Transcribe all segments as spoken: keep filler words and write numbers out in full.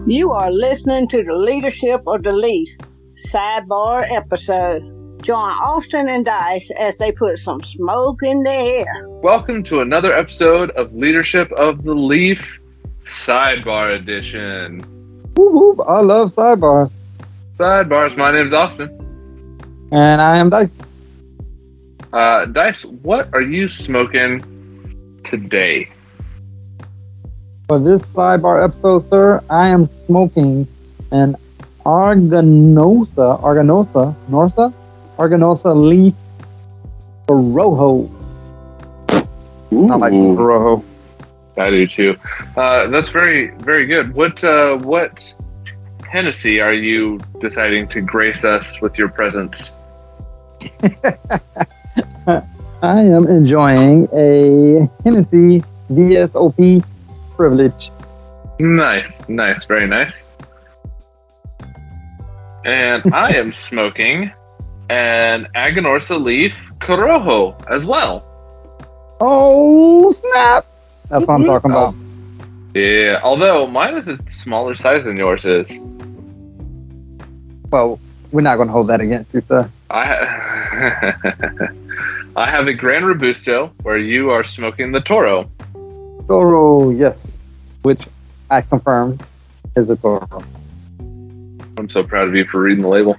You are listening to the Leadership of the Leaf sidebar episode. Join Austin and Dice as they put some smoke in the air. Welcome to another episode of Leadership of the Leaf sidebar edition. Woo woo! I love sidebars. Sidebars. My name's Austin. And I am Dice. Uh, Dice, what are you smoking today? For this sidebar episode, sir, I am smoking an Arganosa, Arganosa, Norsa, Arganosa leaf Corojo. Ooh. I like Corojo. I do too. Uh, that's very, very good. What, uh, what Hennessy are you deciding to grace us with your presence? I am enjoying a Hennessy V S O P Privilege. Nice, nice, very nice. And I am smoking an Aganorsa leaf Corojo as well. Oh, snap! That's what I'm talking about. Yeah, although mine is a smaller size than yours is. Well, we're not going to hold that against you, sir. I, ha- I have a Gran Robusto where you are smoking the Toro. Toro, yes, which I confirm is a Toro. I'm so proud of you for reading the label.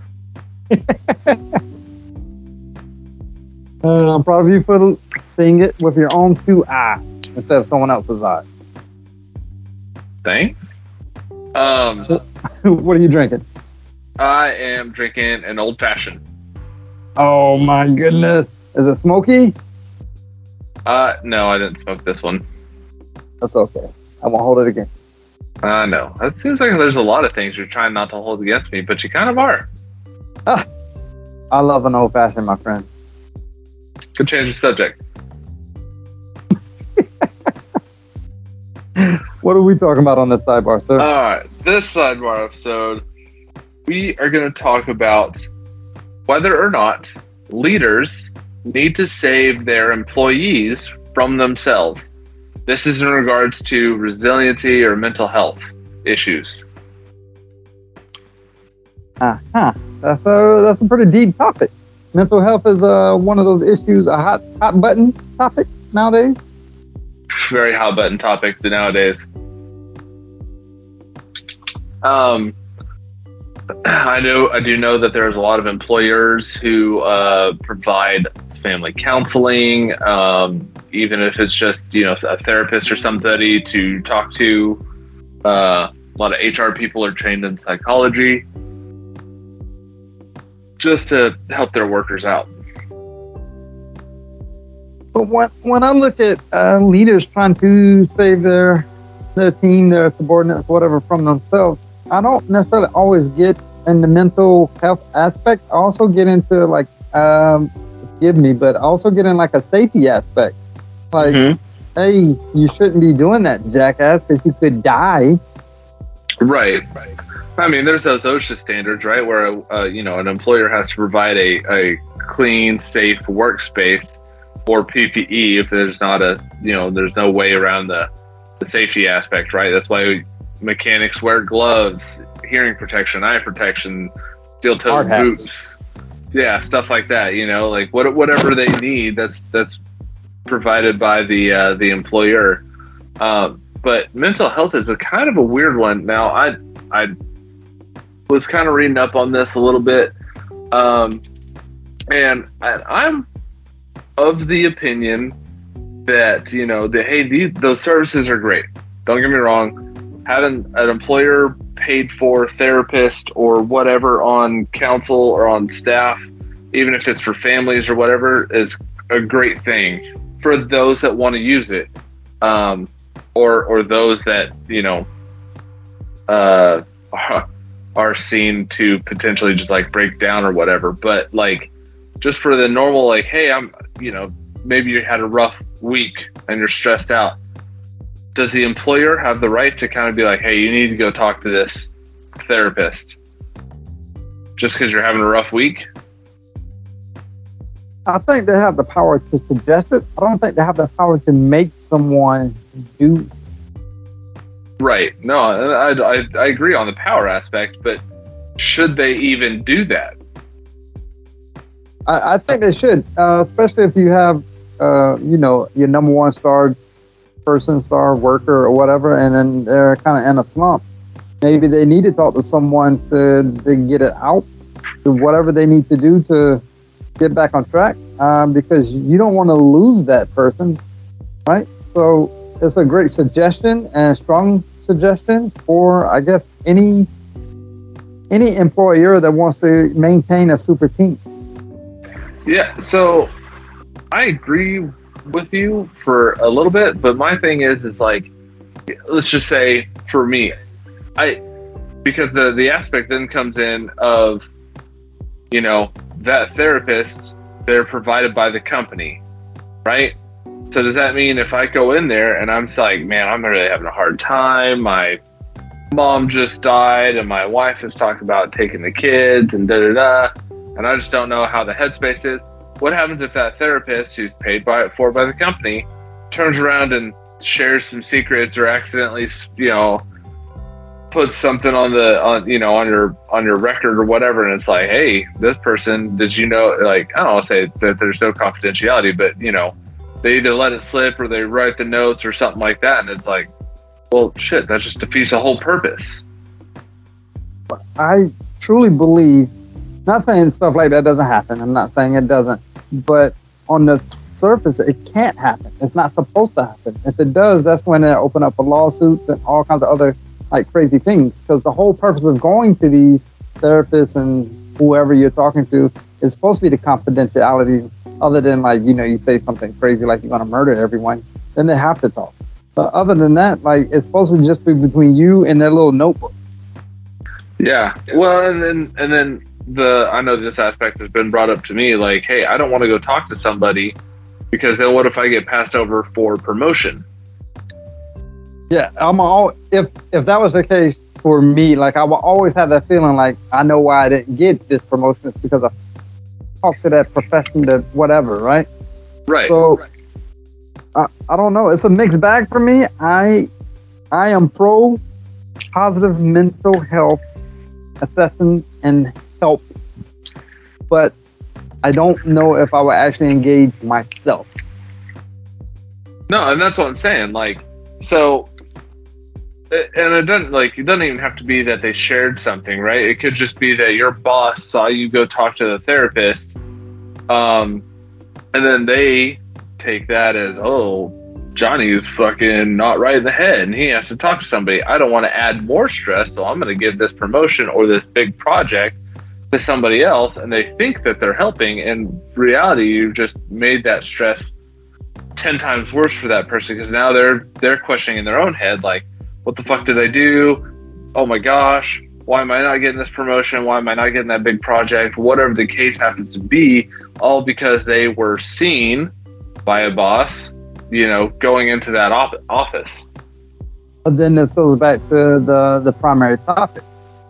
uh, I'm proud of you for seeing it with your own two eyes instead of someone else's eye. Thanks. Um, what are you drinking? I am drinking an old fashioned. Oh my goodness! Is it smoky? Uh, no, I didn't smoke this one. That's okay. I won't hold it again. Uh, no. It seems like there's a lot of things you're trying not to hold against me, but you kind of are. Ah, I love an old fashioned, my friend. Could change the subject. What are we talking about on this sidebar, sir? All right. This sidebar episode, we are going to talk about whether or not leaders need to save their employees from themselves. This is in regards to resiliency or mental health issues. Uh-huh. That's a, that's a pretty deep topic. Mental health is uh, one of those issues, a hot hot button topic nowadays. Very hot button topic nowadays. Um, I know I do know that there's a lot of employers who uh, provide family counseling, um, even if it's just, you know, a therapist or somebody to talk to. Uh, a lot of H R people are trained in psychology just to help their workers out. But when, when I look at uh, leaders trying to save their their team, their subordinates, whatever, from themselves, I don't necessarily always get in the mental health aspect. I also get into like, um, forgive me, but I also get in like a safety aspect. Like, mm-hmm. Hey, you shouldn't be doing that, jackass, because you could die. Right. Right. I mean, there's those OSHA standards, right, where uh, you know, an employer has to provide a, a clean, safe workspace or P P E if there's not a, you know, there's no way around the, the safety aspect, right? That's why mechanics wear gloves, hearing protection, eye protection, steel-toed boots, yeah, stuff like that. You know, like what whatever they need, that's that's provided by the uh, the employer. Uh, but mental health is a kind of a weird one. Now, I I was kind of reading up on this a little bit, um, and I, I'm of the opinion that, you know, the hey, these those services are great. Don't get me wrong. Having an employer paid for therapist or whatever on council or on staff, even if it's for families or whatever, is a great thing for those that want to use it, um, or or those that, you know, uh, are seen to potentially just like break down or whatever. But like, just for the normal, like, hey, I'm, you know, maybe you had a rough week and you're stressed out. Does the employer have the right to kind of be like, hey, you need to go talk to this therapist just because you're having a rough week? I think they have the power to suggest it. I don't think they have the power to make someone do Right. No, I, I, I agree on the power aspect, but should they even do that? I, I think they should, uh, especially if you have, uh, you know, your number one star person, star worker or whatever, and then they're kind of in a slump. Maybe they need to talk to someone to, to get it out, to whatever they need to do to get back on track, um, because you don't want to lose that person, right? So it's a great suggestion and strong suggestion for, I guess, any any employer that wants to maintain a super team. Yeah, so I agree with you for a little bit, but my thing is, is like, let's just say for me, I, because the, the aspect then comes in of, you know, that therapist, they're provided by the company, right? So does that mean if I go in there and I'm just like, man, I'm really having a hard time, my mom just died and my wife is talking about taking the kids and da da da, and I just don't know how the headspace is. What happens if that therapist who's paid by it for by the company turns around and shares some secrets or accidentally, you know, puts something on the on you know on your on your record or whatever, and it's like, hey, this person, did you know, like, I don't want to say that there's no confidentiality, but you know, they either let it slip or they write the notes or something like that, and it's like, well, shit, that just defeats the whole purpose. I truly believe, not saying stuff like that doesn't happen, I'm not saying it doesn't, but on the surface, it can't happen. It's not supposed to happen. If it does, that's when they open up for lawsuits and all kinds of other like crazy things, because the whole purpose of going to these therapists and whoever you're talking to is supposed to be the confidentiality, other than like, you know, you say something crazy like you're going to murder everyone, then they have to talk. But other than that, like, it's supposed to just be between you and their little notebook. Yeah. Well, and then, and then the, I know this aspect has been brought up to me, like, hey, I don't want to go talk to somebody because then what if I get passed over for promotion? Yeah, I'm all, if if that was the case for me, like, I will always have that feeling like I know why I didn't get this promotion. It's because I talked to that profession, that whatever, right? Right. So right. I, I don't know. It's a mixed bag for me. I I am pro positive mental health assessment and help, but I don't know if I would actually engage myself. No, and that's what I'm saying. Like, so. And it doesn't like it doesn't even have to be that they shared something, right? It could just be that your boss saw you go talk to the therapist, um, and then they take that as, oh, Johnny's fucking not right in the head, and he has to talk to somebody. I don't want to add more stress, so I'm going to give this promotion or this big project to somebody else, and they think that they're helping. In reality, you just made that stress ten times worse for that person, because now they're they're questioning in their own head, like, what the fuck did I do? Oh my gosh, why am I not getting this promotion? Why am I not getting that big project? Whatever the case happens to be, all because they were seen by a boss, you know, going into that op- office. But then this goes back to the, the primary topic.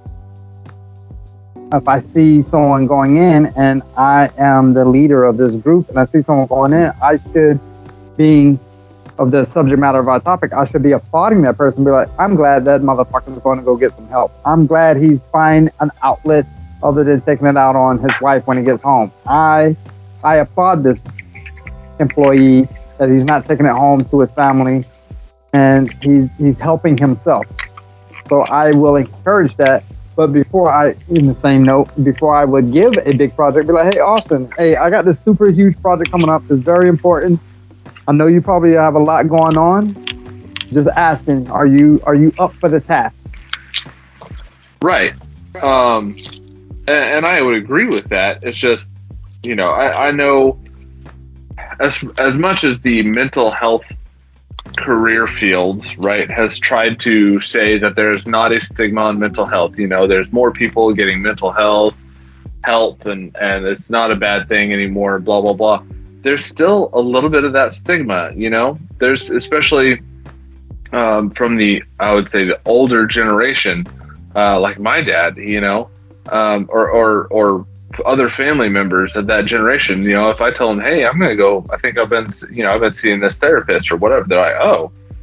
If I see someone going in and I am the leader of this group and I see someone going in, I should, being of the subject matter of our topic, I should be applauding that person, be like, I'm glad that motherfucker's going to go get some help. I'm glad he's finding an outlet other than taking it out on his wife when he gets home. I I applaud this employee that he's not taking it home to his family and he's he's helping himself. So I will encourage that. But before I, in the same note, before I would give a big project, be like, hey, Austin, hey, I got this super huge project coming up. It's very important. I know you probably have a lot going on. Just asking, are you are you up for the task? Right. Um, and, and I would agree with that. It's just, you know, I, I know as as much as the mental health career fields, right, has tried to say that there's not a stigma on mental health. You know, there's more people getting mental health help, and, and it's not a bad thing anymore, blah, blah, blah. There's still a little bit of that stigma, you know, there's especially um, from the, I would say the older generation, uh, like my dad, you know, um, or, or, or other family members of that generation. You know, if I tell them, hey, I'm going to go, I think I've been, you know, I've been seeing this therapist or whatever, they're like, oh,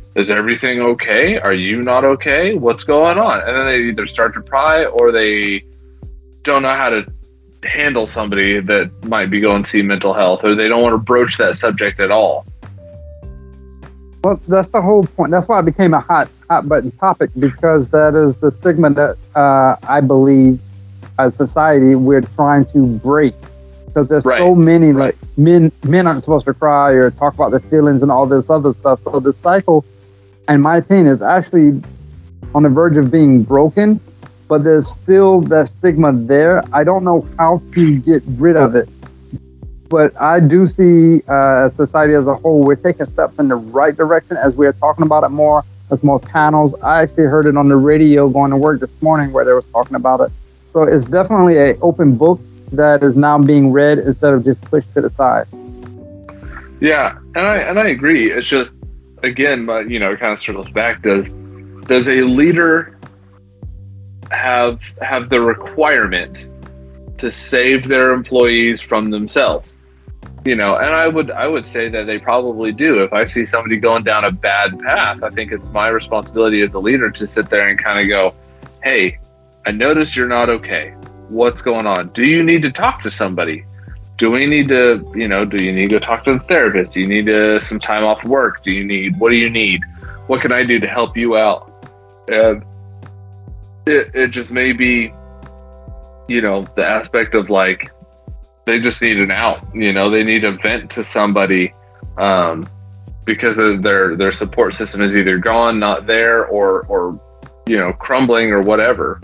is everything okay? Are you not okay? What's going on? And then they either start to pry, or they don't know how to handle somebody that might be going to see mental health, or they don't want to broach that subject at all. Well, that's the whole point. That's why it became a hot, hot button topic, because that is the stigma that uh, I believe as society we're trying to break. Because there's right. so many like men, men aren't supposed to cry or talk about their feelings and all this other stuff. So the cycle, in my opinion, is actually on the verge of being broken. But there's still that stigma there. I don't know how to get rid of it. But I do see uh, society as a whole, we're taking steps in the right direction as we're talking about it more. There's more panels. I actually heard it on the radio going to work this morning where they was talking about it. So it's definitely an open book that is now being read instead of just pushed to the side. Yeah, and I and I agree. It's just, again, but you know, it kind of circles back. Does does a leader have have the requirement to save their employees from themselves? You know, and I would I would say that they probably do. If I see somebody going down a bad path, I think it's my responsibility as a leader to sit there and kind of go, hey, I noticed you're not okay. What's going on? Do you need to talk to somebody? Do we need to, you know, do you need to go talk to the therapist? Do you need to, some time off work? Do you need, what do you need? What can I do to help you out? And it, it just may be, you know, the aspect of like, they just need an out, you know, they need to vent to somebody um, because of their, their support system is either gone, not there, or, or, you know, crumbling or whatever.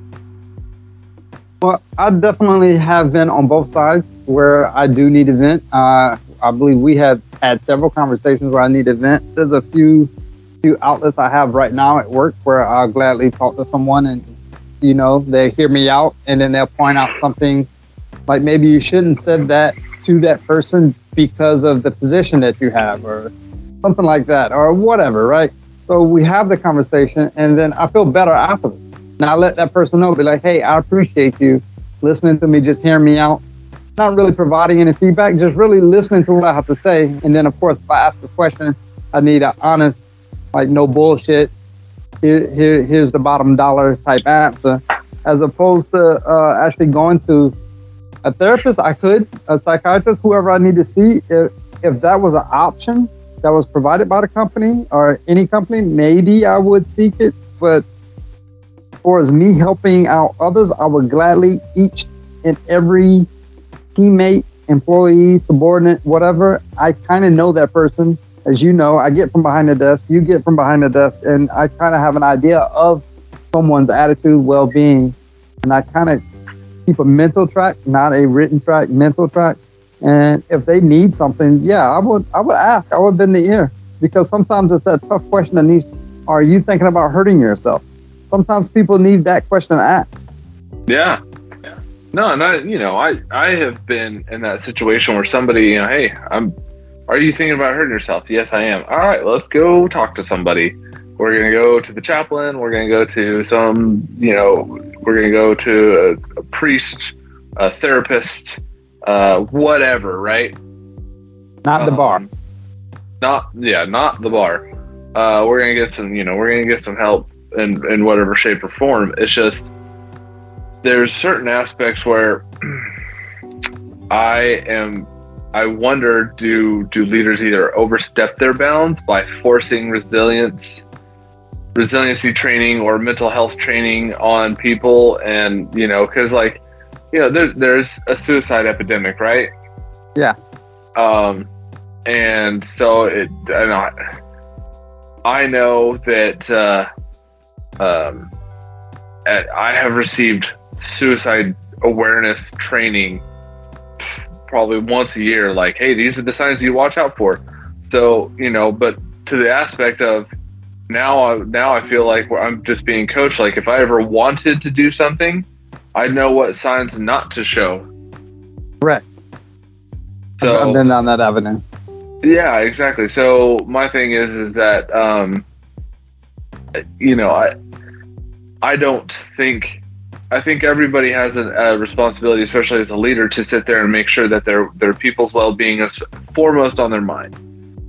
Well, I definitely have been on both sides where I do need to vent. Uh, I believe we have had several conversations where I need to vent. There's a few few outlets I have right now at work where I'll gladly talk to someone and, you know, they hear me out and then they'll point out something like maybe you shouldn't have said that to that person because of the position that you have or something like that or whatever, right? So we have the conversation and then I feel better afterwards. Now I let that person know, be like, hey, I appreciate you listening to me, just hearing me out. Not really providing any feedback, just really listening to what I have to say. And then, of course, if I ask the question, I need an honest, like, no bullshit, here, here, here's the bottom dollar type answer. As opposed to uh, actually going to a therapist, I could, a psychiatrist, whoever I need to see. If, if that was an option that was provided by the company or any company, maybe I would seek it. But or as me helping out others, I would gladly, each and every teammate, employee, subordinate, whatever, I kind of know that person. As you know, I get from behind the desk, you get from behind the desk, and I kind of have an idea of someone's attitude, well-being, and I kind of keep a mental track, not a written track, mental track. And if they need something, yeah, I would I would ask, I would bend the ear, because sometimes it's that tough question that needs, are you thinking about hurting yourself? Sometimes people need that question asked. Yeah. No, and I, you know, I, I have been in that situation where somebody, you know, hey, I'm, are you thinking about hurting yourself? Yes, I am. All right, let's go talk to somebody. We're going to go to the chaplain. We're going to go to some, you know, we're going to go to a, a priest, a therapist, uh, whatever, right? Not the um, bar. Not, yeah, not the bar. Uh, we're going to get some, you know, we're going to get some help in, in whatever shape or form. It's just, there's certain aspects where I am, I wonder, do, do leaders either overstep their bounds by forcing resilience, resiliency training or mental health training on people? And, you know, cause like, you know, there, there's a suicide epidemic, right? Yeah. Um, and so it, I know, I know that, uh, Um, I have received suicide awareness training probably once a year. Like, hey, these are the signs you watch out for. So, you know, but to the aspect of now, I, now I feel like I'm just being coached. Like, if I ever wanted to do something, I know what signs not to show. Right. So I've been down that avenue. Yeah, exactly. So my thing is, is that, um, you know, I, I don't think, I think everybody has a, a responsibility, especially as a leader, to sit there and make sure that their their people's well-being is foremost on their mind.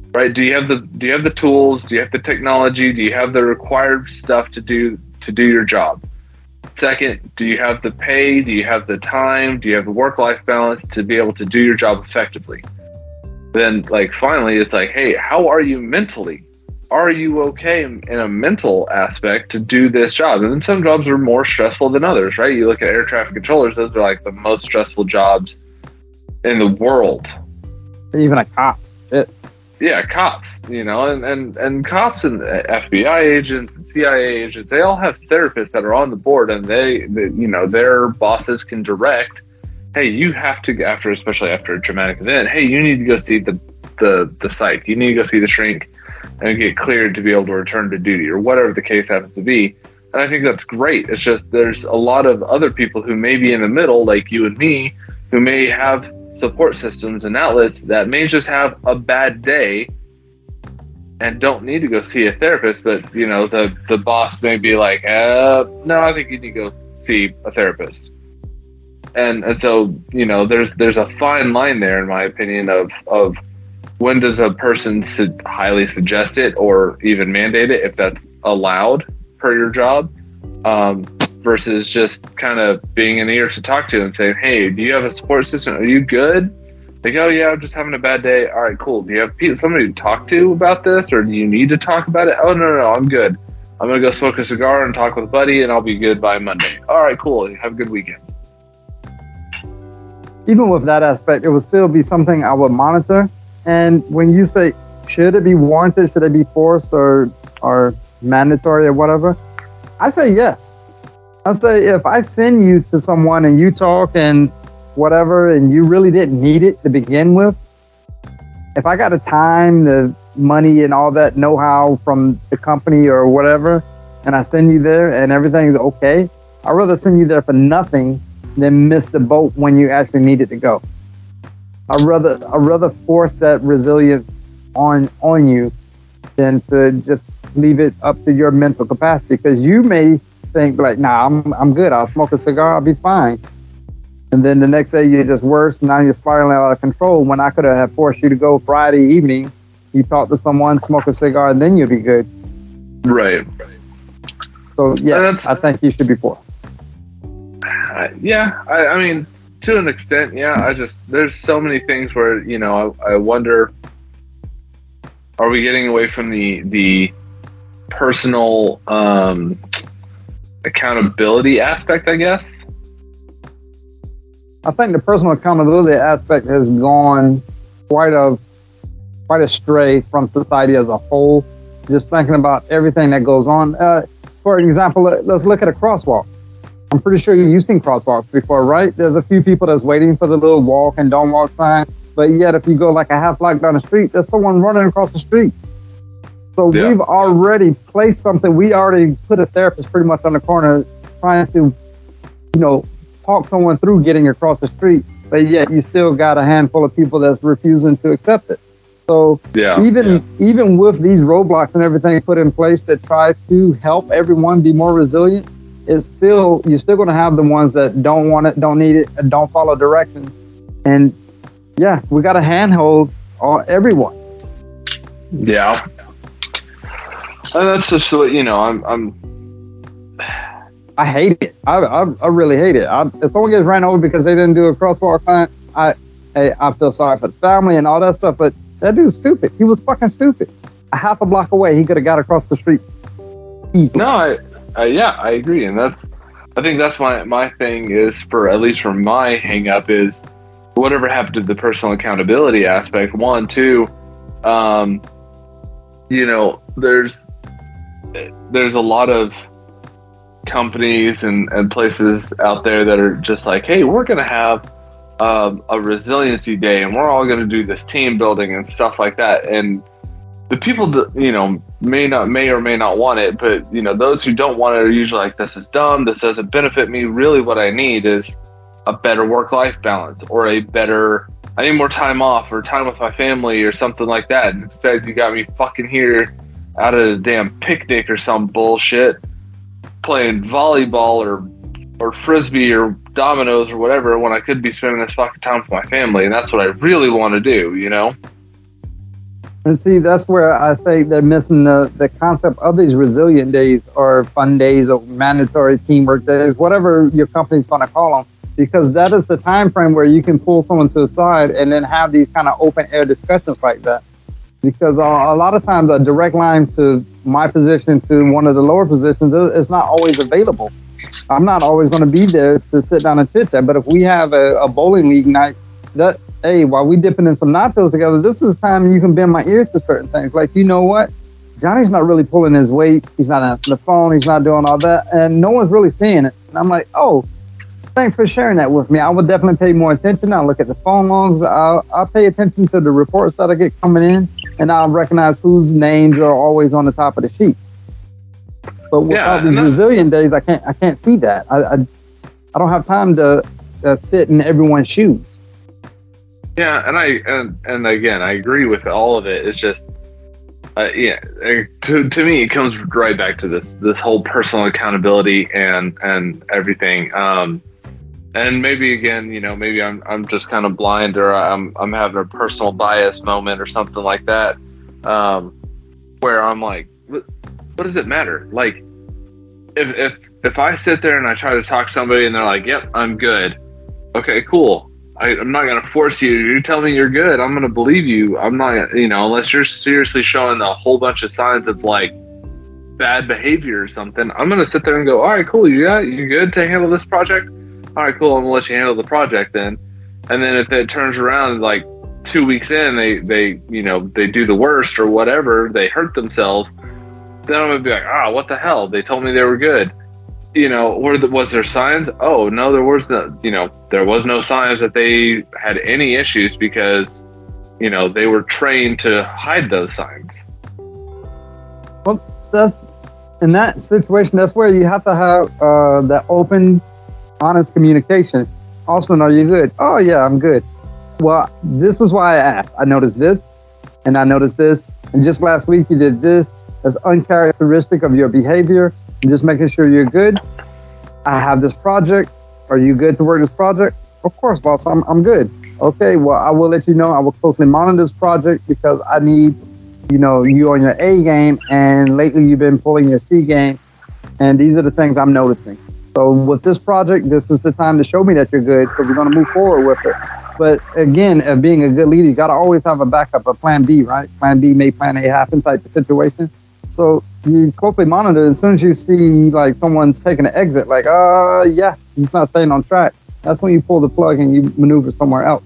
right? Do you have the do you have the tools? Do you have the technology? Do you have the required stuff to do to do your job? Second, do you have the pay? Do you have the time? Do you have the work-life balance to be able to do your job effectively? Then, like, finally, it's like, hey, how are you mentally? Are you okay in a mental aspect to do this job? And then some jobs are more stressful than others, right? You look at air traffic controllers; those are like the most stressful jobs in the world. Even a cop. It. Yeah, cops, you know, and, and, and cops and F B I agents and C I A agents, they all have therapists that are on the board, and they, they you know, their bosses can direct, hey, you have to, after, especially after a traumatic event, hey, you need to go see the, the, the psych, you need to go see the shrink and get cleared to be able to return to duty, or whatever the case happens to be. And I think that's great. It's just there's a lot of other people who may be in the middle, like you and me, who may have support systems and outlets that may just have a bad day and don't need to go see a therapist, but you know, the the boss may be like, uh no, I think you need to go see a therapist. And and so, you know, there's there's a fine line there, in my opinion, of of when does a person su- highly suggest it or even mandate it, if that's allowed per your job, um versus just kind of being an ear to talk to and saying, hey, do you have a support system? Are you good? They go, yeah, I'm just having a bad day. All right, cool. Do you have pe- somebody to talk to about this, or do you need to talk about it? Oh, no, no, no, I'm good. I'm going to go smoke a cigar and talk with a buddy, and I'll be good by Monday. All right, cool. Have a good weekend. Even with that aspect, it would still be something I would monitor. And when you say, should it be warranted? Should it be forced or, or mandatory or whatever? I say yes. I say, if I send you to someone and you talk and whatever, and you really didn't need it to begin with, if I got the time, the money, and all that know-how from the company or whatever, and I send you there and everything's okay, I'd rather send you there for nothing than miss the boat when you actually need it to go. I'd rather I'd rather force that resilience on on you than to just leave it up to your mental capacity, because you may think like, nah, I'm I'm good. I'll smoke a cigar. I'll be fine. And then the next day you're just worse. Now you're spiraling out of control. When I could have forced you to go Friday evening, you talk to someone, smoke a cigar, and then you'll be good. Right. So yes, I think you should be forced. Uh, yeah, I, I mean, to an extent, yeah. I just there's so many things where, you know, I, I wonder, are we getting away from the the personal um, accountability aspect, I guess? I think the personal accountability aspect has gone quite a quite astray from society as a whole. Just thinking about everything that goes on. Uh, for example, let's look at a crosswalk. I'm pretty sure you've seen crosswalks before, right? There's a few people that's waiting for the little walk and don't walk sign, but yet if you go like a half block down the street, there's someone running across the street. So yeah. We've already placed something. We already put a therapist pretty much on the corner trying to, you know, talk someone through getting across the street, but yet you still got a handful of people that's refusing to accept it. So yeah, even yeah. even with these roadblocks and everything put in place that try to help everyone be more resilient, it's still you're still going to have the ones that don't want it, don't need it, and don't follow directions. And yeah, we got to handhold all everyone. Yeah, and that's just what, you know. I'm. I'm I hate it. I, I I really hate it. I, if someone gets ran over because they didn't do a crosswalk sign, I I, I feel sorry for the family and all that stuff. But that dude's stupid. He was fucking stupid. A half a block away, he could have got across the street easily. No, I, I yeah, I agree, and that's I think that's my my thing is for at least for my hang up is whatever happened to the personal accountability aspect. One, two, um, you know, there's there's a lot of companies and, and places out there that are just like, hey, we're going to have um, a resiliency day and we're all going to do this team building and stuff like that. And the people, you know, may not, may or may not want it, but, you know, those who don't want it are usually like, this is dumb. This doesn't benefit me. Really what I need is a better work-life balance or a better, I need more time off or time with my family or something like that. And instead you got me fucking here out at a damn picnic or some bullshit, playing volleyball or or frisbee or dominoes or whatever when I could be spending this fucking time with my family, and that's what I really want to do, you know? And see, that's where I think they're missing the, the concept of these resilient days or fun days or mandatory teamwork days, whatever your company's going to call them, because that is the time frame where you can pull someone to the side and then have these kind of open air discussions like that. Because a, a lot of times a direct line to my position to one of the lower positions is not always available. I'm not always going to be there to sit down and chit chat, but if we have a, a bowling league night, that hey, while we dipping in some nachos together, this is time you can bend my ear to certain things. Like, you know what? Johnny's not really pulling his weight. He's not answering the phone. He's not doing all that. And no one's really seeing it. And I'm like, oh, thanks for sharing that with me. I will definitely pay more attention. I'll look at the phone logs. I'll, I'll pay attention to the reports that I get coming in. And I'll recognize whose names are always on the top of the sheet. But without yeah, these resilient days, I can't I can't see that. I, I, I don't have time to uh, sit in everyone's shoes. Yeah, and I and, and again, I agree with all of it. It's just, uh, yeah, to to me, it comes right back to this this whole personal accountability and and everything. Um, and maybe again, you know, maybe I'm I'm just kind of blind, or I'm I'm having a personal bias moment or something like that, um, where I'm like, what, what does it matter? Like, if if if I sit there and I try to talk to somebody and they're like, yep, I'm good. Okay, cool. I, I'm not going to force you. You tell me you're good, I'm going to believe you. I'm not, you know, unless you're seriously showing a whole bunch of signs of like bad behavior or something, I'm going to sit there and go, all right, cool. You got, you good to handle this project? All right, cool. I'm going to let you handle the project then. And then if it turns around like two weeks in, they, they, you know, they do the worst or whatever, they hurt themselves, then I'm going to be like, ah, oh, what the hell? They told me they were good. You know, were the, was there signs? Oh, no, there was no, you know, there was no signs that they had any issues because, you know, they were trained to hide those signs. Well, that's, in that situation, that's where you have to have uh, that open, honest communication. Austin, are you good? Oh, yeah, I'm good. Well, this is why I asked. I noticed this, and I noticed this, and just last week you did this. That's uncharacteristic of your behavior. I'm just making sure you're good. I have this project. Are you good to work this project? Of course, boss, I'm I'm good. Okay, well, I will let you know. I will closely monitor this project because I need, you know, you on your A game, and lately you've been pulling your C game, and these are the things I'm noticing. So with this project, this is the time to show me that you're good, so we're going to move forward with it. But again, uh, being a good leader, you got to always have a backup, a plan B, right? Plan B may plan A happen type of situation. So you closely monitor. As soon as you see like someone's taking an exit, like, uh, yeah, he's not staying on track. That's when you pull the plug and you maneuver somewhere else.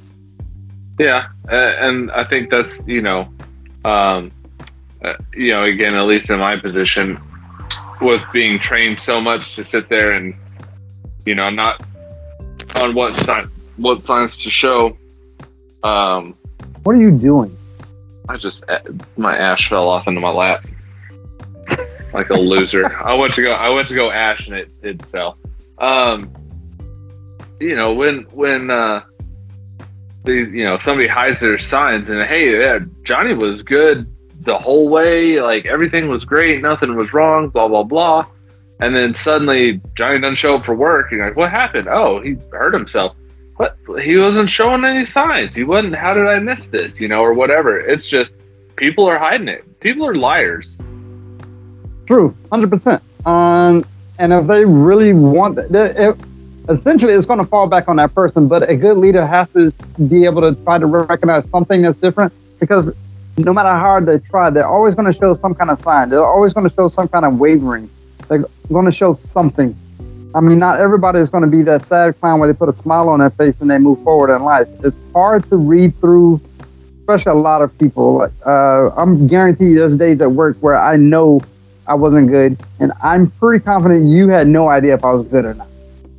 Yeah, and I think that's, you know, um, uh, you know, again, at least in my position, with being trained so much to sit there and, you know, not on what sign, what signs to show. Um, what are you doing? I just, my ash fell off into my lap. Like a loser. I went to go I went to go ash and it, it fell. Um you know, when when uh the you know somebody hides their signs and hey, yeah, Johnny was good the whole way, like everything was great, nothing was wrong, blah blah blah. And then suddenly Johnny doesn't show up for work, and you're like, what happened? Oh, he hurt himself. What? He wasn't showing any signs. He wasn't, how did I miss this? You know, or whatever. It's just people are hiding it. People are liars. True, one hundred percent. Um, and if they really want that, it, essentially it's going to fall back on that person. But a good leader has to be able to try to recognize something that's different, because no matter how hard they try, they're always going to show some kind of sign. They're always going to show some kind of wavering. They're going to show something. I mean, not everybody is going to be that sad clown where they put a smile on their face and they move forward in life. It's hard to read through, especially a lot of people. Uh, I'm guaranteed you there's days at work where I know I wasn't good, and I'm pretty confident you had no idea if I was good or not.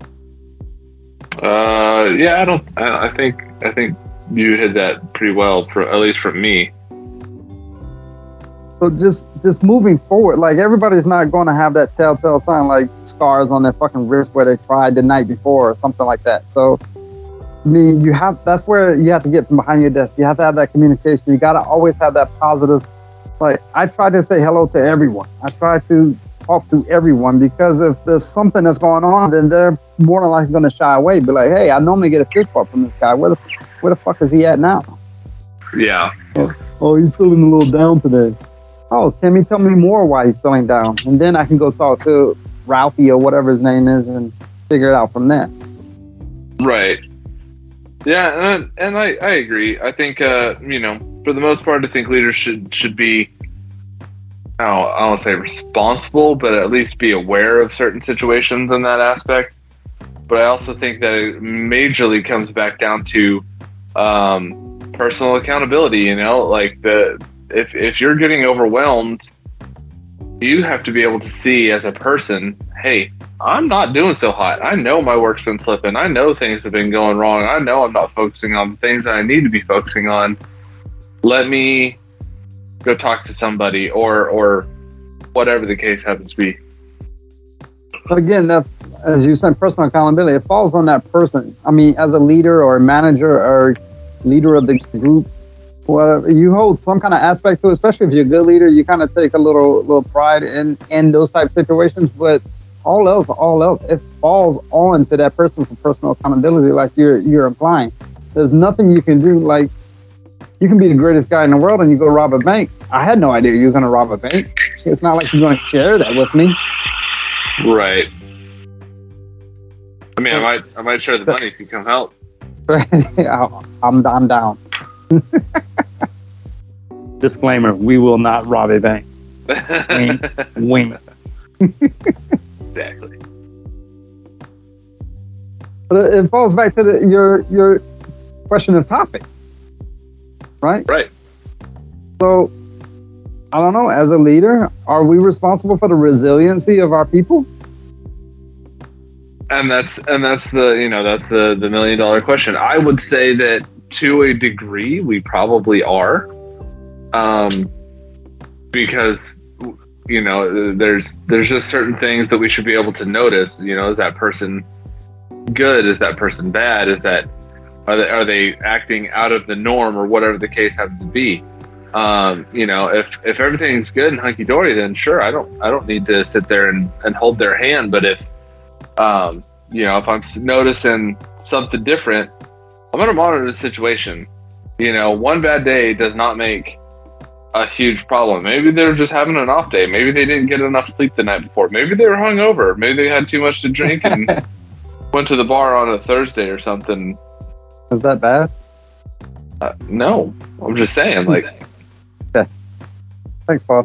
Uh, yeah, I don't. I, I think I think you hit that pretty well, for at least from me. So just just moving forward, like everybody's not going to have that telltale sign like scars on their fucking wrist where they tried the night before or something like that. So, I mean, you have that's where you have to get from behind your desk. You have to have that communication. You got to always have that positive. Like, I try to say hello to everyone. I try to talk to everyone, because if there's something that's going on, then they're more than likely going to shy away. Be like, hey, I normally get a fist bump from this guy. Where the where the fuck is he at now? Yeah, Oh, oh, he's feeling a little down today. Oh, Timmy, tell me more why he's feeling down. And then I can go talk to Ralphie or whatever his name is and figure it out from there. Right. Yeah, and, and I, I agree. I think, uh, you know, for the most part, I think leaders should, should be, I don't, I don't want to say responsible, but at least be aware of certain situations in that aspect. But I also think that it majorly comes back down to um, personal accountability, you know, like the if if you're getting overwhelmed, you have to be able to see as a person, hey, I'm not doing so hot. I know my work's been slipping. I know things have been going wrong. I know I'm not focusing on the things that I need to be focusing on. Let me go talk to somebody or or whatever the case happens to be. Again, that, as you said, personal accountability, it falls on that person. I mean, as a leader or a manager or leader of the group, whatever, you hold some kind of aspect to it, especially if you're a good leader, you kind of take a little little pride in, in those type of situations. But all else, all else, it falls on to that person for personal accountability, like you're you're implying. There's nothing you can do. Like, you can be the greatest guy in the world and you go rob a bank. I had no idea you were going to rob a bank. It's not like you're going to share that with me. Right. I mean, I might, I might share the money if you come help. I'm, I'm down. Disclaimer: we will not rob a bank. Wink, wink. Exactly. But it falls back to the, your your question of topic, right? Right. So, I don't know. As a leader, are we responsible for the resiliency of our people? And that's and that's the you know that's the the million dollar question. I would say that to a degree we probably are, um, because you know there's there's just certain things that we should be able to notice. You know, is that person good? Is that person bad? Is that are they are they acting out of the norm or whatever the case happens to be? Um, you know, if if everything's good and hunky dory, then sure, I don't I don't need to sit there and, and hold their hand. But if Um, you know, if I'm noticing something different, I'm going to monitor the situation. You know, one bad day does not make a huge problem. Maybe they're just having an off day. Maybe they didn't get enough sleep the night before. Maybe they were hungover. Maybe they had too much to drink and went to the bar on a Thursday or something. Is that bad? Uh, no, I'm just saying, like. Okay. Thanks, Bob.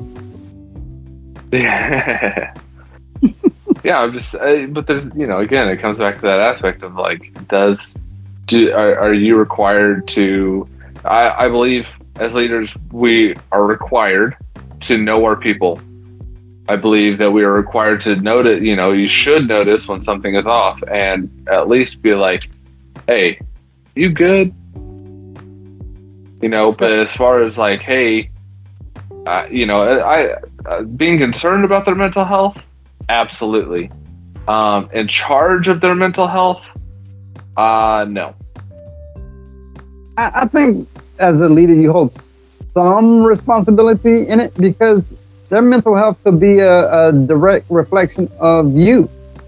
Yeah. Yeah, I'm just, uh, but there's, you know, again, it comes back to that aspect of like, does, do, are, are you required to, I, I believe as leaders, we are required to know our people. I believe that we are required to notice, you know, you should notice when something is off and at least be like, hey, you good? You know, but as far as like, hey, uh, you know, I, uh, being concerned about their mental health, absolutely. Um, in charge of their mental health? Uh, no. I, I think as a leader, you hold some responsibility in it because their mental health could be a, a direct reflection of you.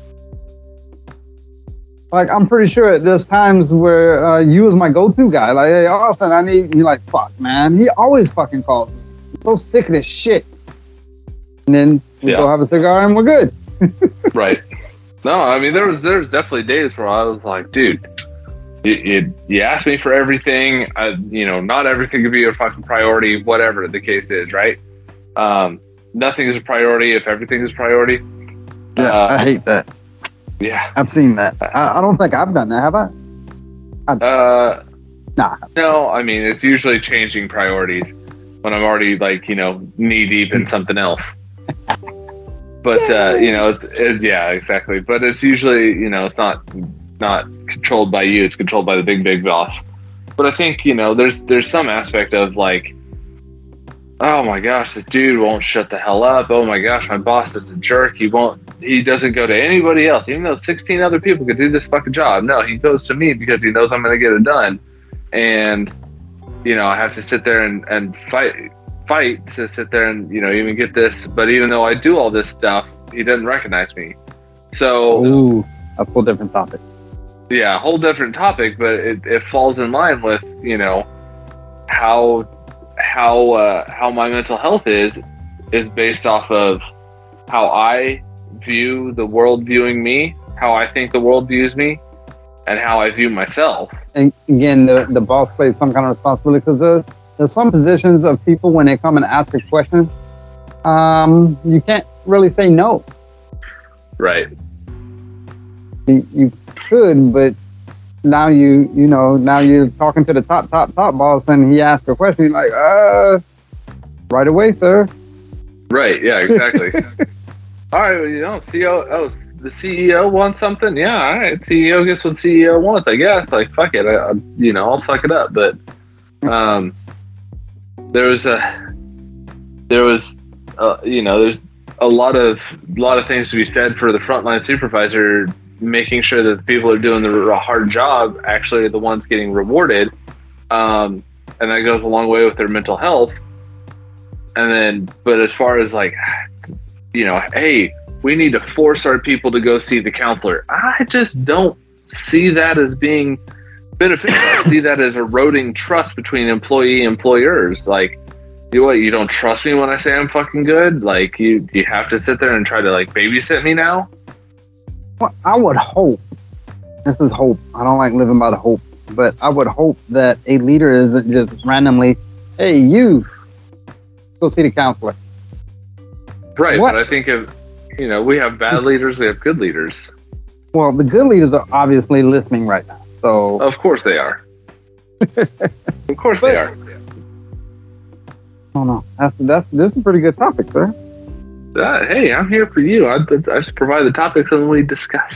Like, I'm pretty sure there's times where uh, you was my go-to guy. Like, hey, Austin, I need, you're like, fuck, man. He always fucking calls me. I'm so sick of this shit. And then we yeah. go have a cigar and we're good. Right. No, I mean, there was there's definitely days where I was like, dude, you, you, you asked me for everything. I, you know, not everything could be a fucking priority, whatever the case is, right? Um, nothing is a priority if everything is a priority. Yeah, uh, I hate that. Yeah. I've seen that. I, I don't think I've done that, have I? I uh, nah. No, I mean, it's usually changing priorities when I'm already, like, you know, knee deep in something else. But, uh, you know, it's, it's, yeah, exactly. But it's usually, you know, it's not not controlled by you. It's controlled by the big, big boss. But I think, you know, there's there's some aspect of like, oh my gosh, the dude won't shut the hell up. Oh my gosh, my boss is a jerk. He won't, he doesn't go to anybody else, even though sixteen other people could do this fucking job. No, he goes to me because he knows I'm going to get it done. And, you know, I have to sit there and, and fight. fight to sit there and, you know, even get this, but even though I do all this stuff, he doesn't recognize me. So, ooh, a whole different topic. Yeah, a whole different topic, but it, it falls in line with, you know, how how uh, how my mental health is is based off of how I view the world viewing me, how I think the world views me, and how I view myself. And again, the, the boss plays some kind of responsibility, because there, there's some positions of people when they come and ask a question, um, you can't really say no. Right. You, you could, but now you you know now you're talking to the top top top boss, and he asks a question, you're like, uh, right away, sir. Right. Yeah. Exactly. All right. Well, you know, C E O. Oh, the C E O wants something. Yeah. All right. C E O gets what C E O wants. I guess. Like, fuck it. I, I, you know, I'll suck it up. But um, there was a there was uh, you know there's a lot of a lot of things to be said for the frontline supervisor, making sure that the people who are doing the hard job actually are the ones getting rewarded, um, and that goes a long way with their mental health. And then, but as far as like, you know, hey, we need to force our people to go see the counselor, I just don't see that as being beneficial. I see that as eroding trust between employee and employers. Like, you know what, you don't trust me when I say I'm fucking good? Like, you, you have to sit there and try to like babysit me now? Well, I would hope, this is hope, I don't like living by the hope, but I would hope that a leader isn't just randomly, hey, you, go see the counselor. Right, what? But I think if, you know, we have bad leaders, we have good leaders. Well, the good leaders are obviously listening right now, so. Of course they are. Of course but, they are. Oh no, that's, that's, this is a pretty good topic, sir. Uh, hey, I'm here for you. I, I just provide the topics and we discuss.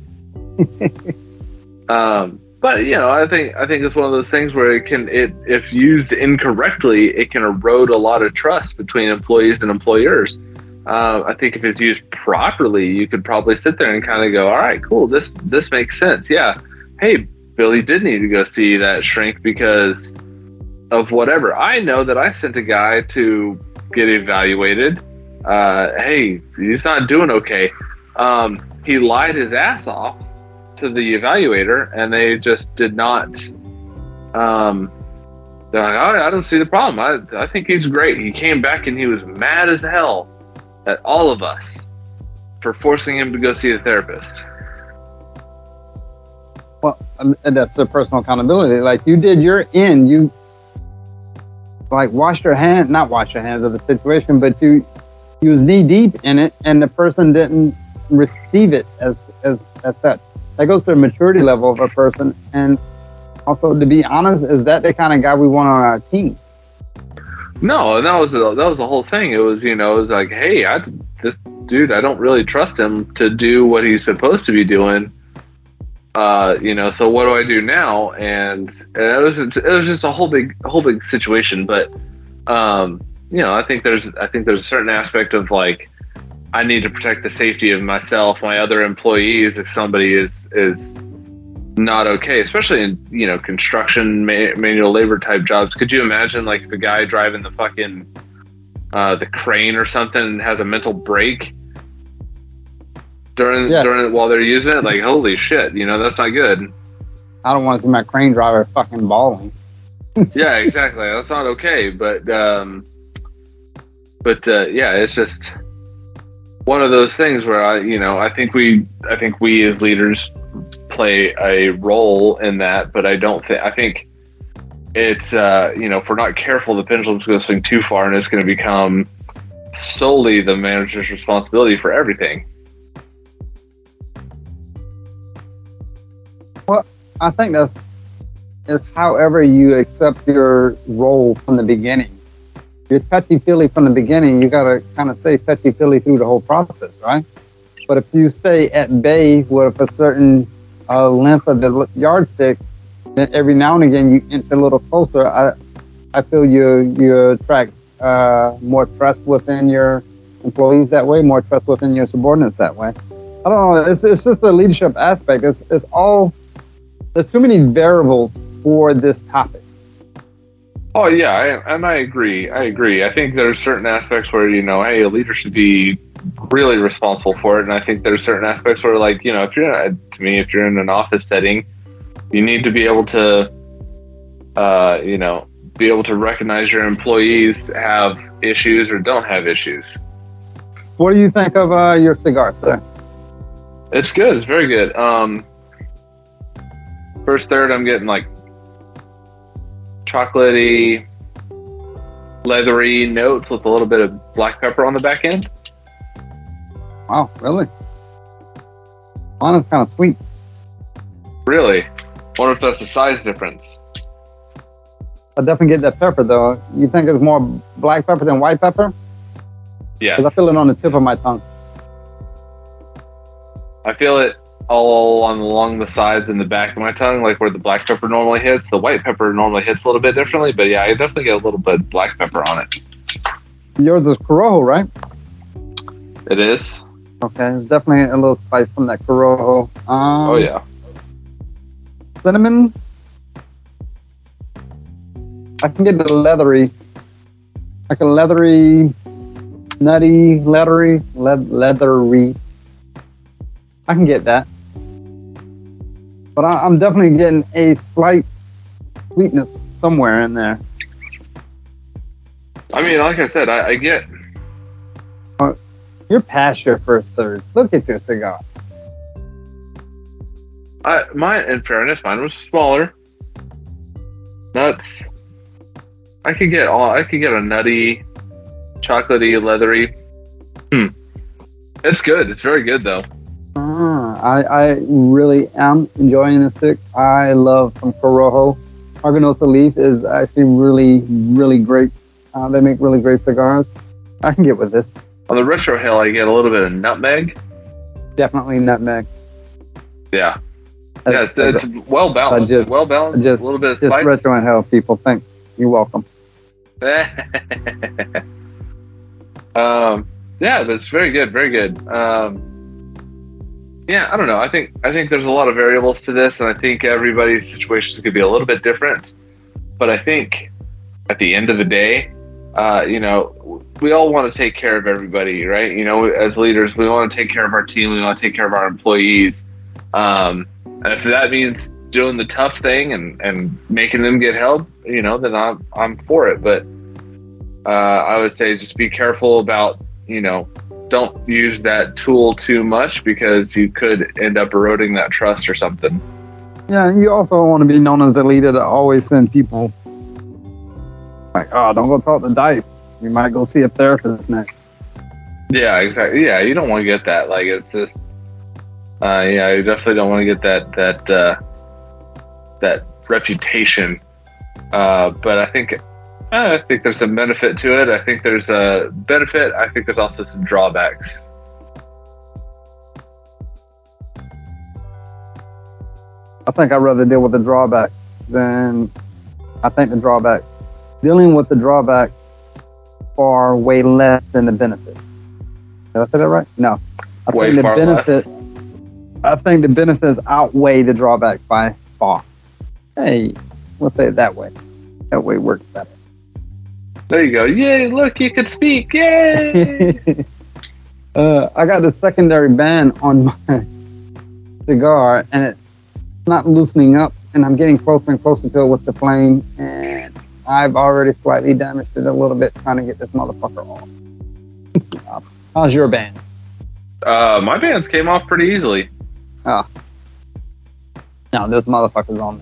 um, but you know, I think I think it's one of those things where it can, it if used incorrectly, it can erode a lot of trust between employees and employers. Uh, I think if it's used properly, you could probably sit there and kind of go, all right, cool, this this makes sense. Yeah, hey, Billy did need to go see that shrink because of whatever. I know that I sent a guy to get evaluated. Uh, hey, he's not doing okay. Um, he lied his ass off to the evaluator, and they just did not. Um, they're like, oh, I don't see the problem. I, I think he's great. He came back and he was mad as hell at all of us for forcing him to go see a therapist. Well, um, and that's the personal accountability. Like, you did your end. You like washed your hands, not wash your hands of the situation, but you. He was knee deep in it, and the person didn't receive it as as as such. That goes to the maturity level of a person, and also, to be honest, is that the kind of guy we want on our team? No, and that was the, that was the whole thing. It was, you know, it was like, hey, I, this dude, I don't really trust him to do what he's supposed to be doing. Uh, you know, so what do I do now? And, and it was it was just a whole big a whole big situation, but. Um, You know, I think there's I think there's a certain aspect of like, I need to protect the safety of myself, my other employees, if somebody is is not okay, especially in, you know, construction, ma- manual labor type jobs. Could you imagine like the guy driving the fucking uh, the crane or something has a mental break during yeah. during while they're using it? Like, holy shit, you know, that's not good. I don't want to see my crane driver fucking bawling. Yeah, exactly. That's not okay. But um, but uh, yeah, it's just one of those things where I, you know, I think we, I think we as leaders play a role in that, but I don't think, I think it's, uh, you know, if we're not careful, the pendulum's going to swing too far, and it's going to become solely the manager's responsibility for everything. Well, I think that's, it's however you accept your role from the beginning. You're touchy-feely from the beginning, you got to kind of stay touchy-feely through the whole process, right? But if you stay at bay with a certain uh, length of the yardstick, then every now and again you inch a little closer, I I feel you, you attract uh, more trust within your employees that way, more trust within your subordinates that way. I don't know, it's, it's just the leadership aspect. It's, it's all, there's too many variables for this topic. Oh yeah, I, and I agree. I agree. I think there's certain aspects where, you know, hey, a leader should be really responsible for it, and I think there's certain aspects where, like, you know, if you're to me, if you're in an office setting, you need to be able to, uh, you know, be able to recognize your employees have issues or don't have issues. What do you think of uh, your cigar, sir? It's good. It's very good. Um, first third, I'm getting like chocolatey, leathery notes with a little bit of black pepper on the back end. Wow, really? Mine is kind of sweet. Really? Wonder if that's the size difference. I definitely get that pepper, though. You think it's more black pepper than white pepper? Yeah. Because I feel it on the tip of my tongue. I feel it all on along the sides and the back of my tongue, like where the black pepper normally hits. The white pepper normally hits a little bit differently, but yeah, I definitely get a little bit of black pepper on it. Yours is Corojo, right? It is. Okay, it's definitely a little spice from that Corojo. Um, Oh yeah. Cinnamon. I can get the leathery, like a leathery, nutty, leathery, le- leathery. I can get that. But I, I'm definitely getting a slight sweetness somewhere in there. I mean, like I said, I, I get. You're past your first third. Look at your cigar. I mine, in fairness, mine was smaller. Nuts. I could get all. I could get a nutty, chocolatey, leathery. Hmm. It's good. It's very good though. Ah, I, I really am enjoying this stick. I love some Corojo. Arganosa Leaf is actually really, really great. Uh, they make really great cigars. I can get with this. On the Retro Hill, I get a little bit of nutmeg. Definitely nutmeg. Yeah. Yeah, it's, it's well balanced. Just, well balanced. Just, a little bit of just spice. Retro and Hell, people. Thanks. You're welcome. um, yeah, but it's very good. Very good. Um, yeah, I don't know. I think I think there's a lot of variables to this, and I think everybody's situations could be a little bit different. But I think at the end of the day, uh, you know, we all want to take care of everybody, right? You know, as leaders, we want to take care of our team. We want to take care of our employees. Um, and if that means doing the tough thing and, and making them get help, you know, then I'm, I'm for it. But uh, I would say just be careful about, you know, don't use that tool too much because you could end up eroding that trust or something. Yeah, and you also want to be known as the leader that always send people like, oh, don't go talk to Dice. You might go see a therapist next. Yeah, exactly. Yeah, you don't want to get that. Like, it's just, uh, yeah, you definitely don't want to get that that uh, that reputation. Uh, but I think I think there's some benefit to it. I think there's a benefit. I think there's also some drawbacks. I think I'd rather deal with the drawbacks than I think the drawback. Dealing with the drawback far way less than the benefit. Did I say that right? No. I Way think the far benefit. I think the benefits outweigh the drawback by far. Hey, we'll say it that way. That way works better. There you go. Yay! Look, you can speak. Yay! uh, I got the secondary band on my cigar, and it's not loosening up, and I'm getting closer and closer to it with the flame, and I've already slightly damaged it a little bit trying to get this motherfucker off. How's your band? Uh, my bands came off pretty easily. Oh. No, this motherfucker's on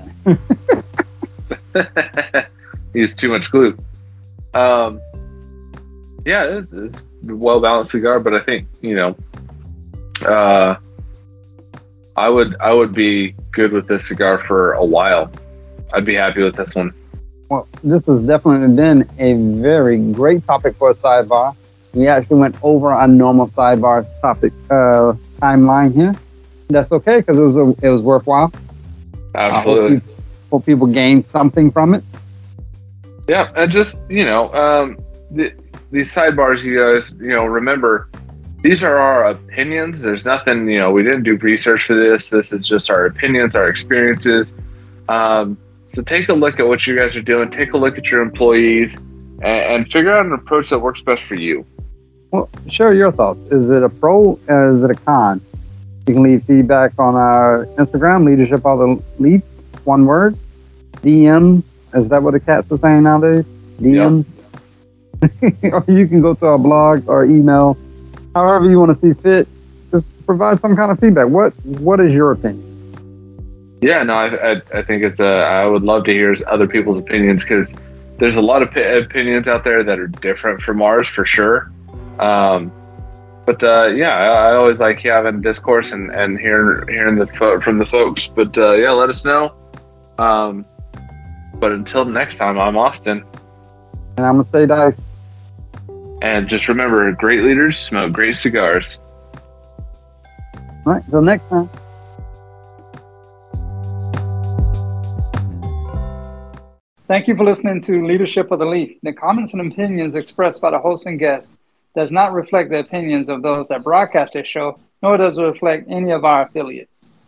there. Used too much glue. Um, yeah, it's, it's a well-balanced cigar, but I think, you know, uh, I would I would be good with this cigar for a while. I'd be happy with this one. Well, this has definitely been a very great topic for a sidebar. We actually went over our normal sidebar topic uh, timeline here. That's okay because it was a, it was worthwhile. Absolutely. I hope, people, hope people gained something from it. Yeah, and just, you know, um, the, these sidebars, you guys, you know, remember, these are our opinions. There's nothing, you know, we didn't do research for this. This is just our opinions, our experiences. Um, so take a look at what you guys are doing. Take a look at your employees and, and figure out an approach that works best for you. Well, share your thoughts. Is it a pro or is it a con? You can leave feedback on our Instagram, Leadership of the Leaf, one word. D M Is that what the cats are saying nowadays? D M? Yep. Or you can go to our blog or email, however you want to see fit. Just provide some kind of feedback. What What is your opinion? Yeah, no, I, I, I think it's. Uh, I would love to hear other people's opinions, because there's a lot of p- opinions out there that are different from ours for sure. Um, but uh, yeah, I, I always like having discourse and, and hearing hearing the fo- from the folks. But uh, yeah, let us know. Um, but until next time, I'm Austin, and I'm gonna say Dice. And just remember, great leaders smoke great cigars. All right, until next time. Thank you for listening to Leadership of the Leaf. The comments and opinions expressed by the host and guests does not reflect the opinions of those that broadcast this show, nor does it reflect any of our affiliates.